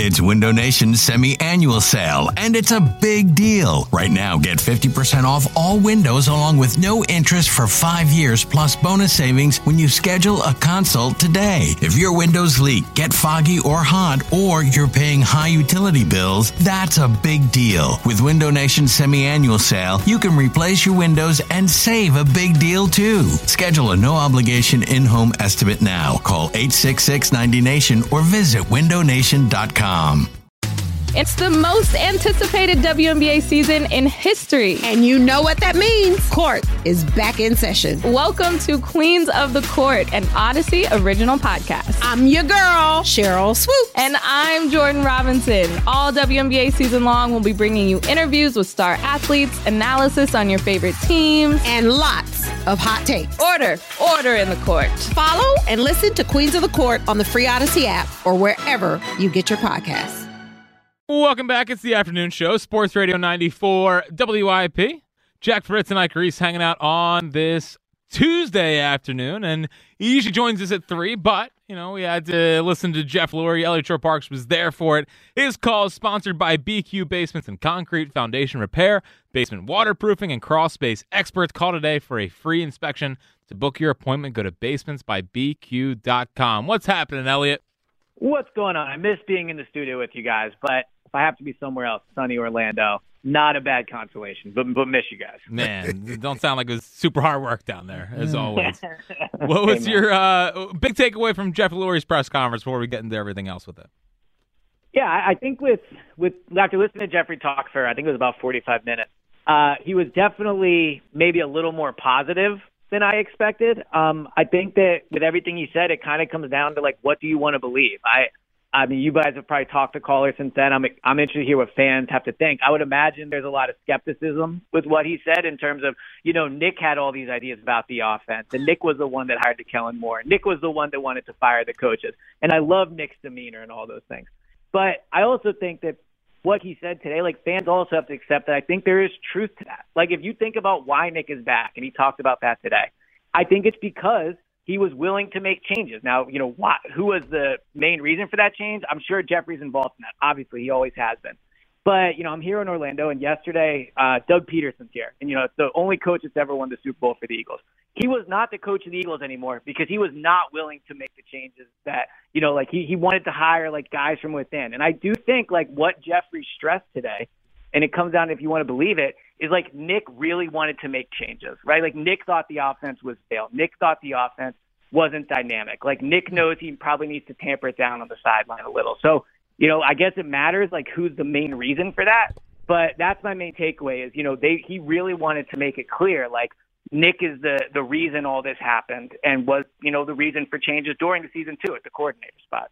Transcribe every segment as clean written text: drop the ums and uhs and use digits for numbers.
It's Window Nation's semi-annual sale, and it's a big deal. Right now, get 50% off all windows along with no interest for 5 years plus bonus savings when you schedule a consult today. If your windows leak, get foggy or hot, or you're paying high utility bills, that's a big deal. With Window Nation's semi-annual sale, you can replace your windows and save a big deal too. Schedule a no-obligation in-home estimate now. Call 866-90NATION or visit windownation.com. It's the most anticipated WNBA season in history. And you know what that means. Court is back in session. Welcome to Queens of the Court, an Odyssey original podcast. I'm your girl, Cheryl Swoop. And I'm Jordan Robinson. All WNBA season long, we'll be bringing you interviews with star athletes, analysis on your favorite teams, and lots of hot takes. Order in the court. Follow and listen to Queens of the Court on the free Odyssey app or wherever you get your podcasts. Welcome back. It's the afternoon show, Sports Radio 94 WIP. Jack Fritz and Ike Reese hanging out on this Tuesday afternoon, and he usually joins us at 3, but, we had to listen to Jeff Lurie. Elliot Shore-Parks was there for it. His call is sponsored by BQ Basements and Concrete, Foundation Repair, Basement Waterproofing, and Crawl Space Experts. Call today for a free inspection. To book your appointment, go to basementsbybq.com. What's happening, Elliot? What's going on? I miss being in the studio with you guys, but if I have to be somewhere else, sunny Orlando, not a bad consolation, but miss you guys. Man, you don't sound like it was super hard work down there, as always. What was your big takeaway from Jeff Lurie's press conference before we get into everything else with it? Yeah, I think with after listening to Jeffrey talk for, I think it was about 45 minutes, he was definitely maybe a little more positive than I expected. I think that with everything he said, it kind of comes down to, what do you want to believe? I mean, you guys have probably talked to callers since then. I'm interested to hear what fans have to think. I would imagine there's a lot of skepticism with what he said in terms of, Nick had all these ideas about the offense, and Nick was the one that hired Kellen Moore. Nick was the one that wanted to fire the coaches. And I love Nick's demeanor and all those things. But I also think that what he said today, fans also have to accept that I think there is truth to that. If you think about why Nick is back, and he talked about that today, I think it's because he was willing to make changes. Now, who was the main reason for that change? I'm sure Jeffrey's involved in that. Obviously, he always has been. But, I'm here in Orlando, and yesterday, Doug Peterson's here. And, it's the only coach that's ever won the Super Bowl for the Eagles. He was not the coach of the Eagles anymore because he was not willing to make the changes that, he wanted to hire, guys from within. And I do think, what Jeffrey stressed today, and it comes down to if you want to believe it, is Nick really wanted to make changes, right? Nick thought the offense was stale. Nick thought the offense wasn't dynamic. Nick knows he probably needs to tamper it down on the sideline a little. So, I guess it matters, who's the main reason for that. But that's my main takeaway is, he really wanted to make it clear, Nick is the reason all this happened and was, the reason for changes during the season too at the coordinator spot.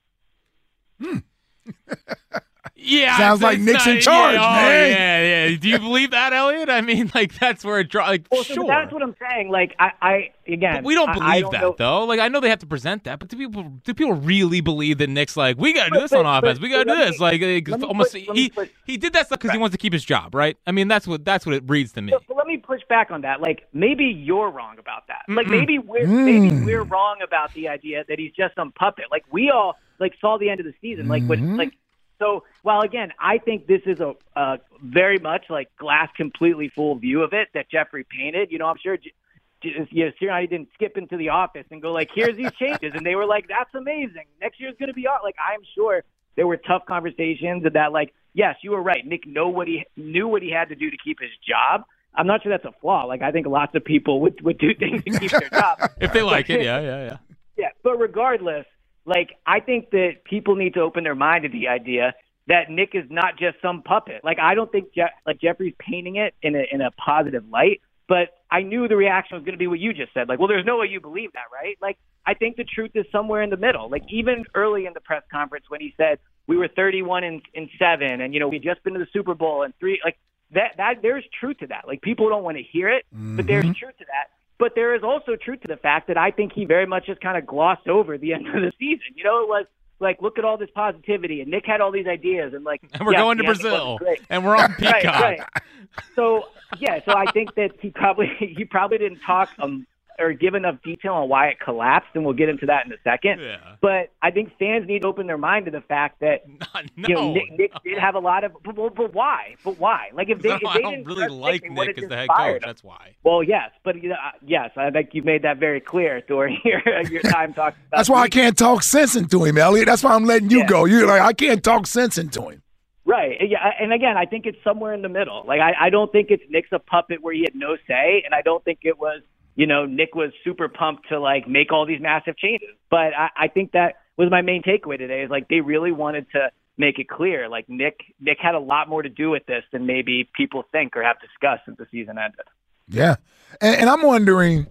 Yeah, sounds like Nick's in charge, man. Yeah. Do you believe that, Elliot? I mean, that's where it draws. Sure. That's what I'm saying. I again, but we don't believe that know. though. I know they have to present that, but do people really believe that Nick's we got to do this on offense? We got to do this. He did that stuff because he wants to keep his job, right? I mean, that's what it reads to me. But let me push back on that. Maybe you're wrong about that. Maybe we're wrong about the idea that he's just some puppet. We all saw the end of the season. So, while again, I think this is a very much glass completely full view of it that Jeffrey painted. I'm sure Sirianni didn't skip into the office and go here's these changes, and they were that's amazing. Next year's going to be I'm sure there were tough conversations that yes, you were right. Nick knew what he had to do to keep his job. I'm not sure that's a flaw. I think lots of people would do things to keep their job if they like it. Yeah. Yeah, but regardless. I think that people need to open their mind to the idea that Nick is not just some puppet. I don't think Jeffrey's painting it in a positive light, but I knew the reaction was going to be what you just said. Well, there's no way you believe that, right? I think the truth is somewhere in the middle. Even early in the press conference when he said we were 31-7 and, we just been to the Super Bowl and 3, that there's truth to that. People don't want to hear it, but there's truth to that. But there is also truth to the fact that I think he very much just kind of glossed over the end of the season. It was look at all this positivity, and Nick had all these ideas, and and we're going to Brazil, and we're on Peacock. Right. So I think that he probably didn't talk or give enough detail on why it collapsed, and we'll get into that in a second. Yeah. But I think fans need to open their mind to the fact that Nick did have a lot of. But why? Like if they I don't really like Nick as the head coach. That's why. Well, yes, but yes, I think you've made that very clear during your time talking about. That's why I can't talk sense into him, Elliot. That's why I'm letting you go. You're like, I can't talk sense into him. Right. Yeah. And again, I think it's somewhere in the middle. Like, I don't think it's Nick's a puppet where he had no say. And I don't think it was, Nick was super pumped to like make all these massive changes. But I think that was my main takeaway today is like, they really wanted to make it clear. Like Nick had a lot more to do with this than maybe people think or have discussed since the season ended. Yeah. And I'm wondering,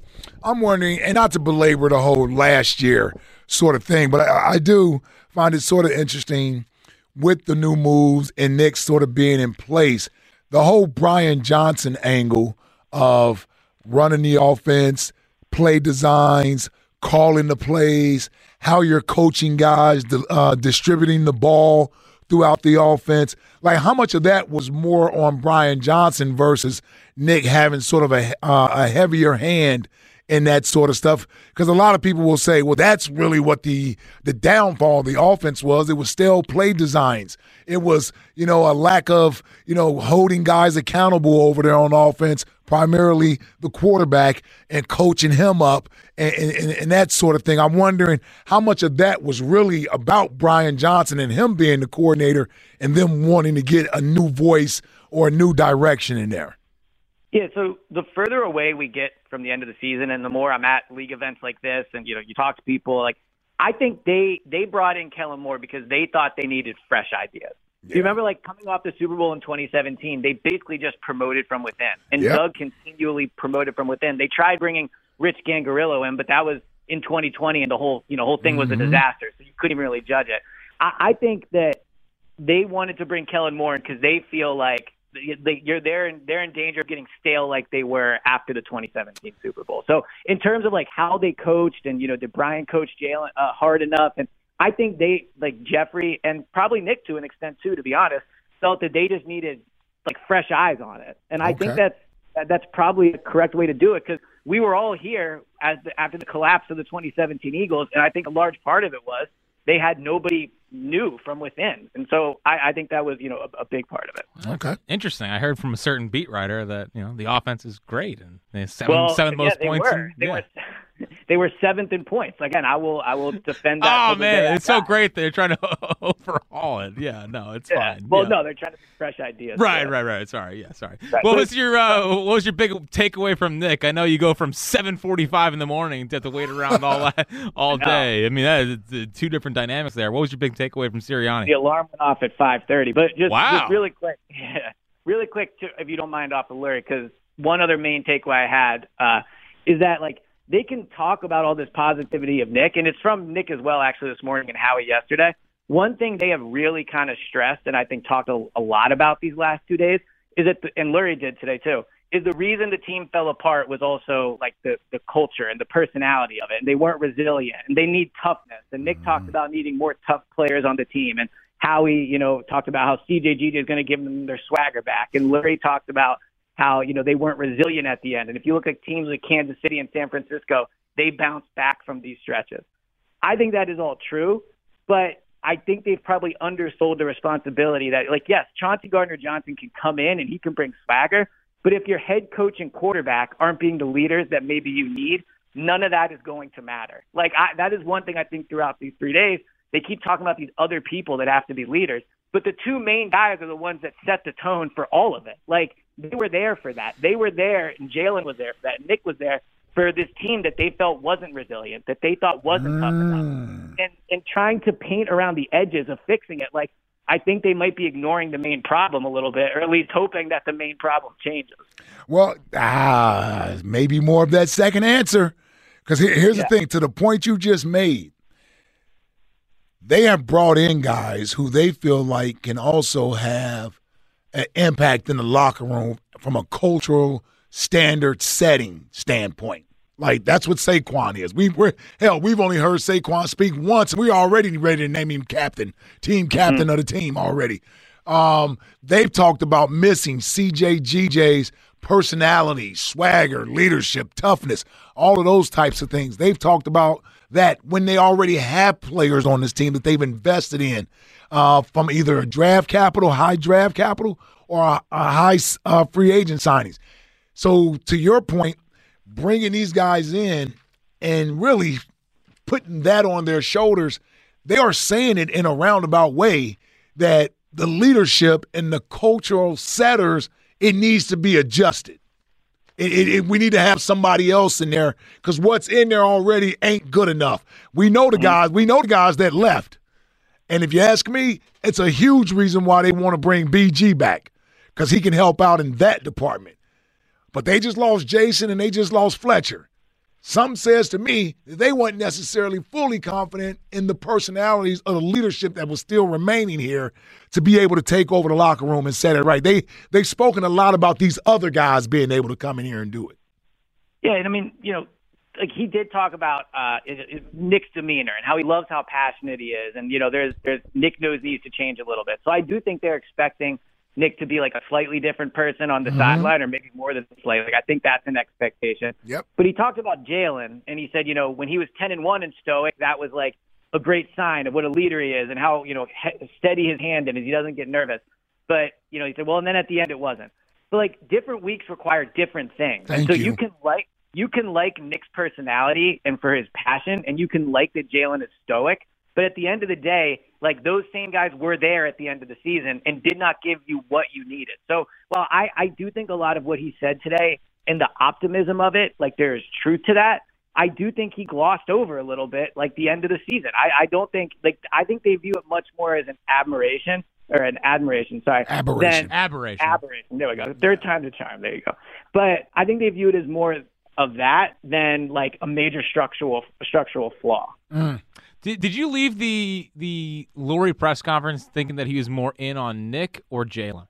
and not to belabor the whole last year sort of thing, but I do find it sort of interesting with the new moves and Nick sort of being in place, the whole Brian Johnson angle of running the offense, play designs, calling the plays, how you're coaching guys, distributing the ball throughout the offense. Like how much of that was more on Brian Johnson versus Nick having sort of a heavier hand in that sort of stuff? Because a lot of people will say, well, that's really what the downfall of the offense was. It was still play designs. It was, a lack of, holding guys accountable over there on offense, primarily the quarterback, and coaching him up and that sort of thing. I'm wondering how much of that was really about Brian Johnson and him being the coordinator and them wanting to get a new voice or a new direction in there. Yeah, so the further away we get from the end of the season and the more I'm at league events like this and, you talk to people, like I think they brought in Kellen Moore because they thought they needed fresh ideas. Yeah. You remember, like, coming off the Super Bowl in 2017, they basically just promoted from within. And Doug continually promoted from within. They tried bringing Rich Gangarillo in, but that was in 2020, and the whole thing was a disaster, so you couldn't really judge it. I think that they wanted to bring Kellen Moore in because they feel like they're in danger of getting stale like they were after the 2017 Super Bowl. So in terms of like how they coached and, did Brian coach Jalen hard enough? And I think they, like Jeffrey and probably Nick to an extent too, to be honest, felt that they just needed like fresh eyes on it. And I think that's probably the correct way to do it because we were all here after the collapse of the 2017 Eagles. And I think a large part of it was they had nobody new from within. And so I think that was, a big part of it. Okay. Interesting. I heard from a certain beat writer that, the offense is great and they seven most points. They were seventh in points. Again, I will defend that. Oh man, it's so great they're trying to overhaul it. Yeah, no, it's fine. Well, no, they're trying to make fresh ideas. Right. Sorry. Right. What was your big takeaway from Nick? I know you go from 7:45 in the morning to have to wait around all day. I mean, that is two different dynamics there. What was your big takeaway from Sirianni? The alarm went off at 5:30, but just really quick, if you don't mind, off of Lurie, because one other main takeaway I had is that like they can talk about all this positivity of Nick, and it's from Nick as well, actually, this morning and Howie yesterday. One thing they have really kind of stressed, and I think talked a lot about these last 2 days, is that, and Lurie did today too, is the reason the team fell apart was also like the culture and the personality of it, and they weren't resilient, and they need toughness. And Nick talked about needing more tough players on the team, and Howie, talked about how CJ is going to give them their swagger back, and Lurie talked about how, they weren't resilient at the end. And if you look at teams like Kansas City and San Francisco, they bounced back from these stretches. I think that is all true, but I think they've probably undersold the responsibility that, like, yes, Chauncey Gardner-Johnson can come in and he can bring swagger, but if your head coach and quarterback aren't being the leaders that maybe you need, none of that is going to matter. Like, that is one thing I think throughout these 3 days. They keep talking about these other people that have to be leaders, but the two main guys are the ones that set the tone for all of it. Like, they were there for that. They were there, and Jalen was there for that. Nick was there for this team that they felt wasn't resilient, that they thought wasn't tough enough. And trying to paint around the edges of fixing it, like, I think they might be ignoring the main problem a little bit, or at least hoping that the main problem changes. Well, maybe more of that second answer. Because here's the thing, to the point you just made, they have brought in guys who they feel like can also have an impact in the locker room from a cultural standard setting standpoint. Like, that's what Saquon is. We've only heard Saquon speak once, and we're already ready to name him team captain of the team already. They've talked about missing CJ GJ's personality, swagger, leadership, toughness, all of those types of things. They've talked about that when they already have players on this team that they've invested in from either a draft capital, high draft capital, or a high free agent signings. So to your point, bringing these guys in and really putting that on their shoulders, they are saying it in a roundabout way that the leadership and the cultural setters, it needs to be adjusted. We need to have somebody else in there because what's in there already ain't good enough. We know the guys. We know the guys that left. And if you ask me, it's a huge reason why they want to bring BG back because he can help out in that department. But they just lost Jason and they just lost Fletcher. Something says to me that they weren't necessarily fully confident in the personalities of the leadership that was still remaining here to be able to take over the locker room and set it right. They've spoken a lot about these other guys being able to come in here and do it. Yeah, and I mean, like he did talk about Nick's demeanor and how he loves how passionate he is. And, there's Nick knows he needs to change a little bit. So I do think they're expecting Nick to be like a slightly different person on the sideline or maybe more than slightly. Like, I think that's an expectation. Yep. But he talked about Jalen, and he said, when he was 10-1 in Stoic, that was like a great sign of what a leader he is and how, steady his hand is. He doesn't get nervous. But, he said, well, and then at the end it wasn't. But, like, different weeks require different things. Thank so you. You can like Nick's personality and for his passion, and you can like that Jalen is stoic. But at the end of the day, like those same guys were there at the end of the season and did not give you what you needed. So while I do think a lot of what he said today and the optimism of it, like there is truth to that, I do think he glossed over a little bit like the end of the season. I don't think I think they view it much more as an aberration. Aberration. Aberration. There we go. Third time's a charm. There you go. But I think they view it as more of that than like a major structural flaw. Did you leave the Lurie press conference thinking that he was more in on Nick or Jalen?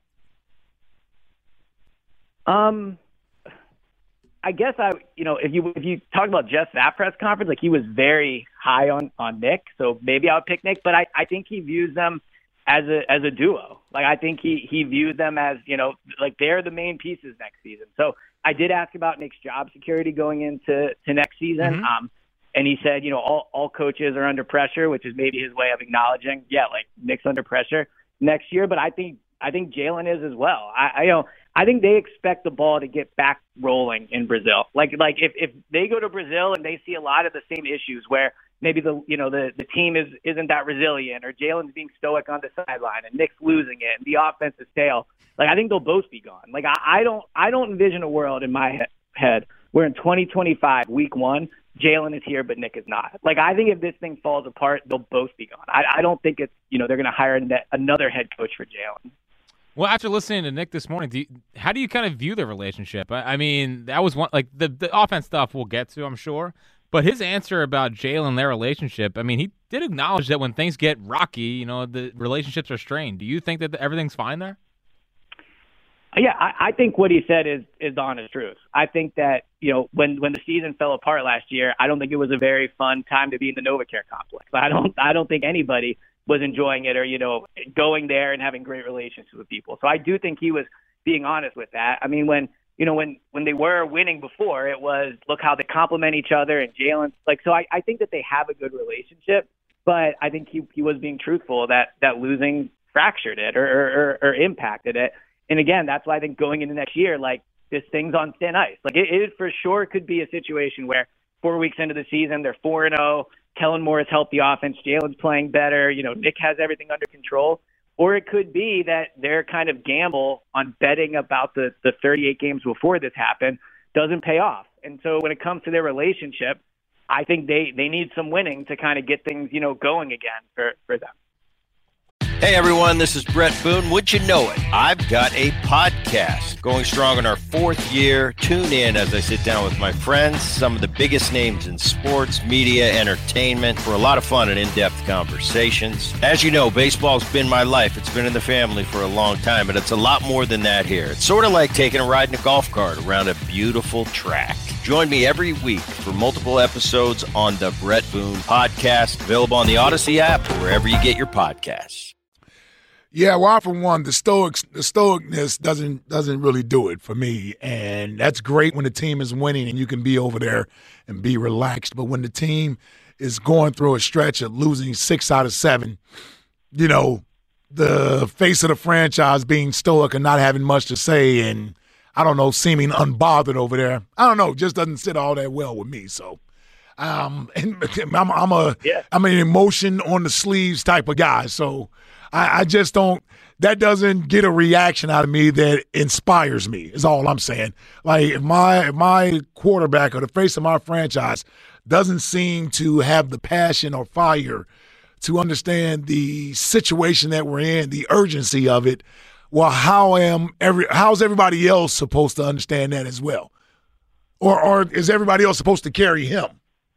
I guess if you talk about just that press conference, like he was very high on Nick, so maybe I would pick Nick. But I think he views them as a duo. Like I think he views them as like they're the main pieces next season. So I did ask about Nick's job security going into next season. And he said, all coaches are under pressure, which is maybe his way of acknowledging, like Nick's under pressure next year. But I think Jalen is as well. I think they expect the ball to get back rolling in Brazil. Like if they go to Brazil and they see a lot of the same issues where maybe the team isn't that resilient or Jalen's being stoic on the sideline and Nick's losing it and the offense is stale, like I think they'll both be gone. Like I don't envision a world in my head where in 2025 week 1 Jalen is here, but Nick is not. Like, I think if this thing falls apart, they'll both be gone. I don't think it's, they're going to hire another head coach for Jalen. Well, after listening to Nick this morning, how do you kind of view their relationship? I mean, that was one, like the offense stuff we'll get to, I'm sure. But his answer about Jalen and their relationship, I mean, he did acknowledge that when things get rocky, the relationships are strained. Do you think that everything's fine there? Yeah, I think what he said is the honest truth. I think that, when the season fell apart last year, I don't think it was a very fun time to be in the NovaCare complex. I don't think anybody was enjoying it or, going there and having great relationships with people. So I do think he was being honest with that. I mean, when they were winning before, it was, look how they complement each other and Jalen. Like, so I think that they have a good relationship, but I think he was being truthful that losing fractured it or impacted it. And again, that's why I think going into next year, like this thing's on thin ice. Like it for sure could be a situation where 4 weeks into the season, they're 4-0. Kellen Moore has helped the offense. Jalen's playing better. Nick has everything under control. Or it could be that their kind of gamble on betting about the 38 games before this happened doesn't pay off. And so when it comes to their relationship, I think they need some winning to kind of get things, going again for them. Hey everyone, this is Brett Boone. Would you know it? I've got a podcast going strong in our 4th year. Tune in as I sit down with my friends, some of the biggest names in sports, media, entertainment, for a lot of fun and in-depth conversations. As you know, baseball's been my life. It's been in the family for a long time, but it's a lot more than that here. It's sort of like taking a ride in a golf cart around a beautiful track. Join me every week for multiple episodes on the Brett Boone Podcast, available on the Odyssey app or wherever you get your podcasts. Yeah, well, for one, the stoicness doesn't really do it for me, and that's great when the team is winning and you can be over there and be relaxed. But when the team is going through a stretch of losing 6 out of 7, you know, the face of the franchise being stoic and not having much to say, and I don't know, seeming unbothered over there, I don't know, just doesn't sit all that well with me. So, and I'm an emotion on the sleeves type of guy, so. I just don't – that doesn't get a reaction out of me that inspires me is all I'm saying. Like if my quarterback or the face of my franchise doesn't seem to have the passion or fire to understand the situation that we're in, the urgency of it, well, how's everybody else supposed to understand that as well? Or is everybody else supposed to carry him?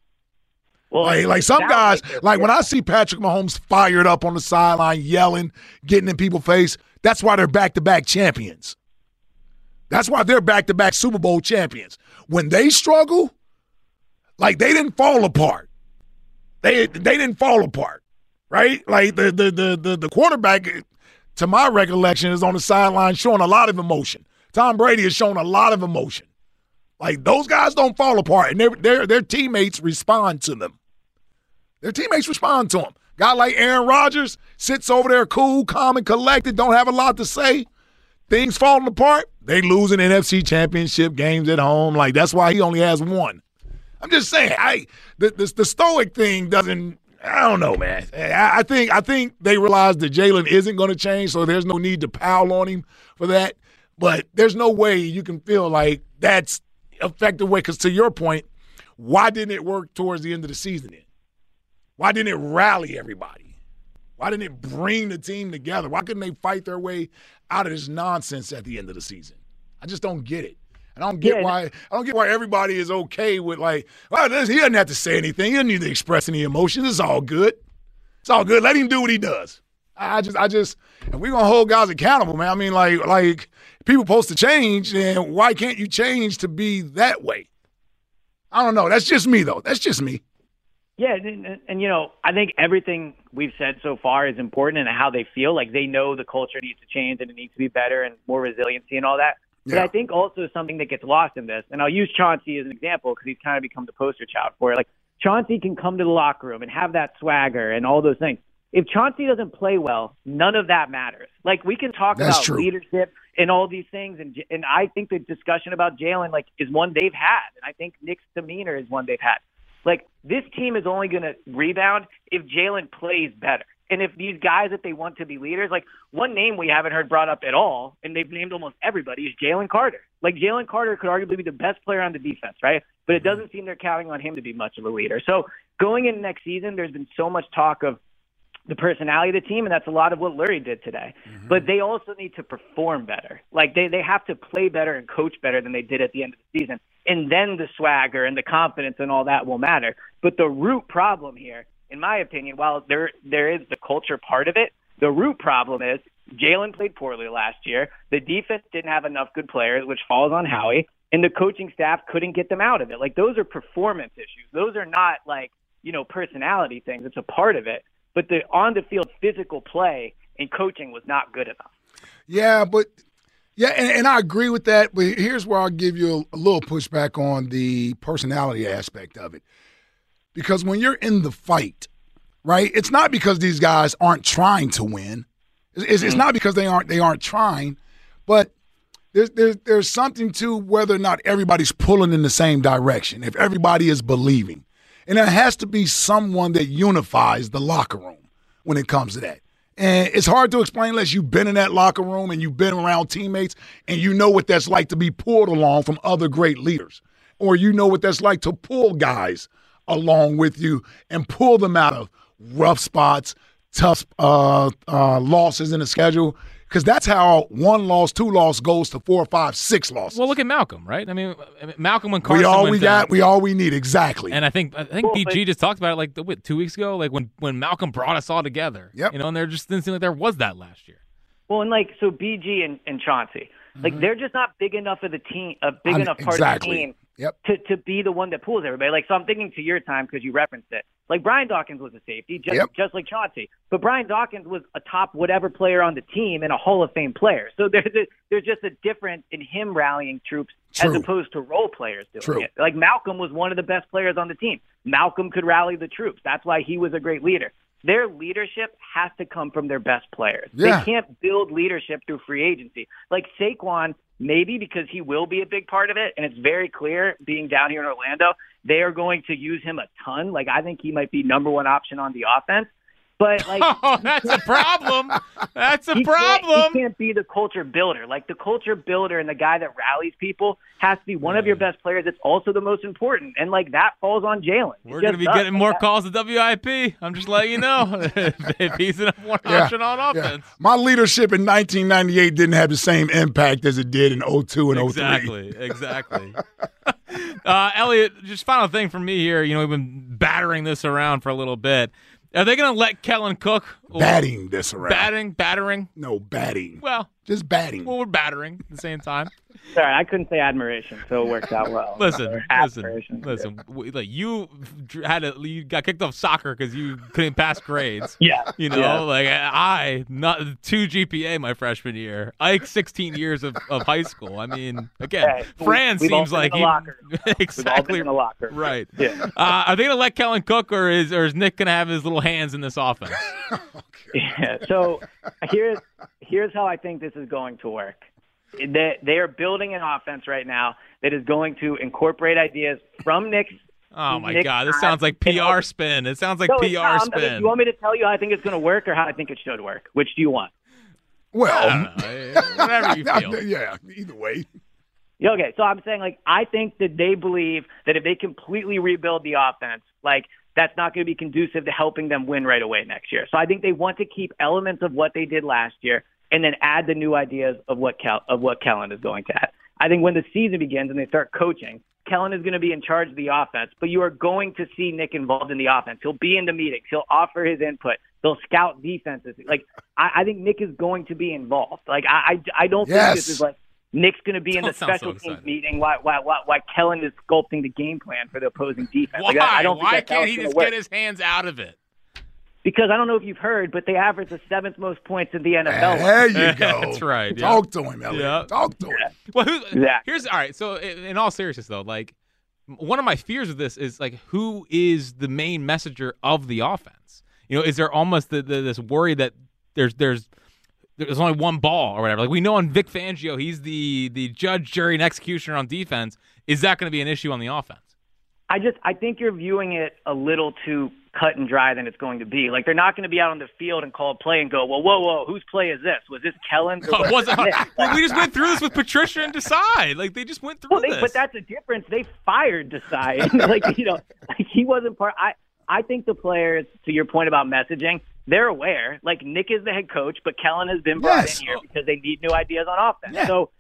Well, like some guys, like when I see Patrick Mahomes fired up on the sideline, yelling, getting in people's face, that's why they're back-to-back champions. That's why they're back-to-back Super Bowl champions. When they struggle, like they didn't fall apart. They didn't fall apart, right? Like the quarterback, to my recollection, is on the sideline showing a lot of emotion. Tom Brady is showing a lot of emotion. Like, those guys don't fall apart, and their teammates respond to them. Their teammates respond to them. Guy like Aaron Rodgers sits over there cool, calm, and collected, don't have a lot to say. Things falling apart, they losing NFC championship games at home. Like, that's why he only has one. I'm just saying, the stoic thing doesn't – I don't know, man. I think they realize that Jalen isn't going to change, so there's no need to pile on him for that. But there's no way you can feel like that's – effective way, because to your point, why didn't it work towards the end of the season then? Why didn't it rally everybody? Why didn't it bring the team together? Why couldn't they fight their way out of this nonsense at the end of the season? I just don't get it. I don't get why everybody is okay with like, well, he doesn't have to say anything. He doesn't need to express any emotions. It's all good. It's all good. Let him do what he does. I just and we're gonna hold guys accountable, man. I mean, like people supposed to change, and why can't you change to be that way? I don't know. That's just me, though. That's just me. Yeah, and you know, I think everything we've said so far is important and how they feel. Like they know the culture needs to change and it needs to be better and more resiliency and all that. Yeah. But I think also something that gets lost in this, and I'll use Chauncey as an example because he's kind of become the poster child for it. Like Chauncey can come to the locker room and have that swagger and all those things. If Chauncey doesn't play well, none of that matters. Like, we can talk about leadership and all these things, and I think the discussion about Jalen, like, is one they've had, and I think Nick's demeanor is one they've had. Like, this team is only going to rebound if Jalen plays better. And if these guys that they want to be leaders, like, one name we haven't heard brought up at all, and they've named almost everybody, is Jalen Carter. Like, Jalen Carter could arguably be the best player on the defense, right? But it doesn't seem they're counting on him to be much of a leader. So going into next season, there's been so much talk of the personality of the team, and that's a lot of what Lurie did today. Mm-hmm. But they also need to perform better. Like, they have to play better and coach better than they did at the end of the season. And then the swagger and the confidence and all that will matter. But the root problem here, in my opinion, while there is the culture part of it, the root problem is Jalen played poorly last year. The defense didn't have enough good players, which falls on Howie, and the coaching staff couldn't get them out of it. Like, those are performance issues. Those are not, like, you know, personality things. It's a part of it. But the on-the-field physical play and coaching was not good enough. Yeah, and I agree with that. But here's where I'll give you a little pushback on the personality aspect of it. Because when you're in the fight, right, it's not because these guys aren't trying to win. It's not because they aren't trying. But there's something to whether or not everybody's pulling in the same direction, if everybody is believing. And there has to be someone that unifies the locker room when it comes to that. And it's hard to explain unless you've been in that locker room and you've been around teammates and you know what that's like to be pulled along from other great leaders. Or you know what that's like to pull guys along with you and pull them out of rough spots, tough losses in the schedule. Because that's how 1 loss, 2 loss goes to 4, 5, 6 losses. Well, look at Malcolm, right? I mean, Malcolm when Carson we all we need, exactly. And I think BG just talked about it like 2 weeks ago, like when Malcolm brought us all together. Yep. You know, and there just didn't seem like there was that last year. Well, and like so, BG and Chauncey, like they're just not big enough of the team, a big enough part of the team. Yep. To be the one that pulls everybody. Like, so I'm thinking to your time because you referenced it. Like Brian Dawkins was a safety, just like Chauncey. But Brian Dawkins was a top whatever player on the team and a Hall of Fame player. So there's just a difference in him rallying troops as opposed to role players doing it. Like Malcolm was one of the best players on the team. Malcolm could rally the troops. That's why he was a great leader. Their leadership has to come from their best players. Yeah. They can't build leadership through free agency. Like Saquon, maybe because he will be a big part of it, and it's very clear being down here in Orlando, they are going to use him a ton. Like, I think he might be number one option on the offense. But like, that's a problem. That's a problem. He can't be the culture builder. Like the culture builder and the guy that rallies people has to be one of your best players. It's also the most important, and like that falls on Jalen. We're going to be getting more calls at WIP. I'm just letting you know if he's an one option on offense. Yeah. My leadership in 1998 didn't have the same impact as it did in 02 and 03. Exactly. Elliot, just final thing from me here. You know, we've been battering this around for a little bit. Are they going to let Kellen cook? Batting this around. Battering? No, batting. Well, just batting. Well, we're battering at the same time. Sorry, I couldn't say admiration, so it worked out well. Listen. Like you got kicked off soccer because you couldn't pass grades. Yeah. You know, like I not 2 GPA my freshman year. Ike 16 years of high school. I mean, again, Fran seems like exactly in the locker. Right. Yeah. Are they going to let Kellen cook, or is Nick going to have his little hands in this offense? Yeah. So here's how I think this is going to work. They are building an offense right now that is going to incorporate ideas from Nick's. Oh, my God. This sounds like PR spin. It sounds like PR spin. You want me to tell you how I think it's going to work or how I think it should work? Which do you want? Well, whatever you feel. Yeah, either way. Okay, so I'm saying, like, I think that they believe that if they completely rebuild the offense, like, that's not going to be conducive to helping them win right away next year. So I think they want to keep elements of what they did last year and then add the new ideas of what Kellen is going to add. I think when the season begins and they start coaching, Kellen is going to be in charge of the offense, but you are going to see Nick involved in the offense. He'll be in the meetings. He'll offer his input. They'll scout defenses. Like, I think Nick is going to be involved. Like, I don't think this is like Nick's going to be in the special teams meeting while Kellen is sculpting the game plan for the opposing defense. Why? Like, I don't think Why can't he just get his hands out of it? Because I don't know if you've heard, but they average the 7th most points in the NFL. There you go. That's right. Talk to him, Elliot. Yeah. Talk to him. Well, here's all right. So, in all seriousness, though, like one of my fears of this is like, who is the main messenger of the offense? You know, is there almost this worry that there's only one ball or whatever? Like we know on Vic Fangio, he's the judge, jury, and executioner on defense. Is that going to be an issue on the offense? I think you're viewing it a little too cut and dry than it's going to be. Like, they're not going to be out on the field and call a play and go, well, whoa, whose play is this? Was this Kellen? Well, we just went through this with Patricia and Desai. Like, they just went through this. But that's the difference. They fired Desai. Like he wasn't part. I think the players, to your point about messaging, they're aware. Like, Nick is the head coach, but Kellen has been brought in here because they need new ideas on offense. Yeah. So,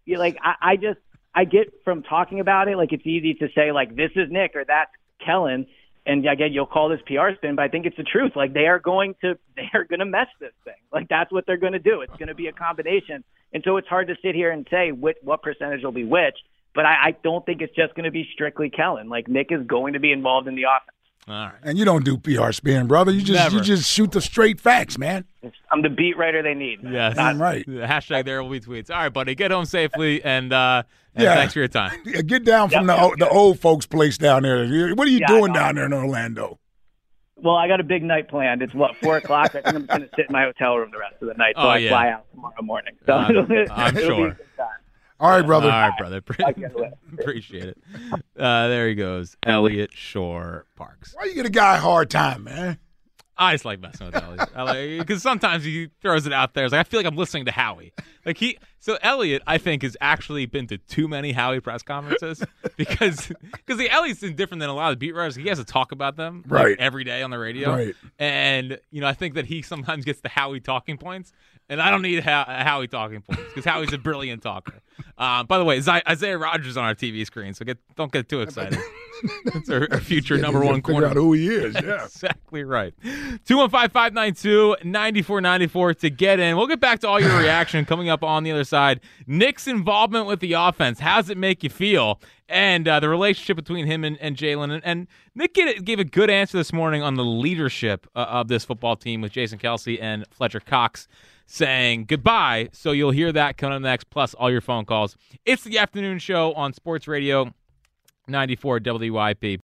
I get from talking about it, like, it's easy to say, like, this is Nick or that's Kellen. And again, you'll call this PR spin, but I think it's the truth. Like, they are going to mess this thing. Like, that's what they're going to do. It's going to be a combination. And so it's hard to sit here and say what percentage will be which, but I don't think it's just going to be strictly Kellen. Like, Nick is going to be involved in the offense. All right. And you don't do PR spin, brother. You just shoot the straight facts, man. I'm the beat writer they need. Yes. I'm right. The hashtag there will be tweets. All right, buddy. Get home safely, and thanks for your time. Get down from the old folks' place down there. What are you doing down there in Orlando? Well, I got a big night planned. It's 4 o'clock. I think I'm going to sit in my hotel room the rest of the night so I fly out tomorrow morning. So I'm it'll sure. Be a good time. All right, brother. All right, brother. Appreciate it. There he goes, Elliot Shorr-Parks. Why you get a guy a hard time, man? I just like messing with Elliot because sometimes he throws it out there. It's like I feel like I'm listening to Howie. So Elliot, I think, has actually been to too many Howie press conferences because Elliot's different than a lot of beat writers. He has to talk about them every day on the radio, right? And I think that he sometimes gets the Howie talking points, and I don't need a Howie talking points because Howie's a brilliant talker. By the way, Isaiah Rodgers on our TV screen, so don't get too excited. It's our future number one corner. Figure out who he is. Yeah, exactly right. 215-592-9494 to get in. We'll get back to all your reaction coming up up on the other side. Nick's involvement with the offense, how does it make you feel? And the relationship between him and Jalen. And Nick gave a good answer this morning on the leadership of this football team with Jason Kelce and Fletcher Cox saying goodbye. So you'll hear that coming up next, plus all your phone calls. It's the afternoon show on Sports Radio 94 WIP.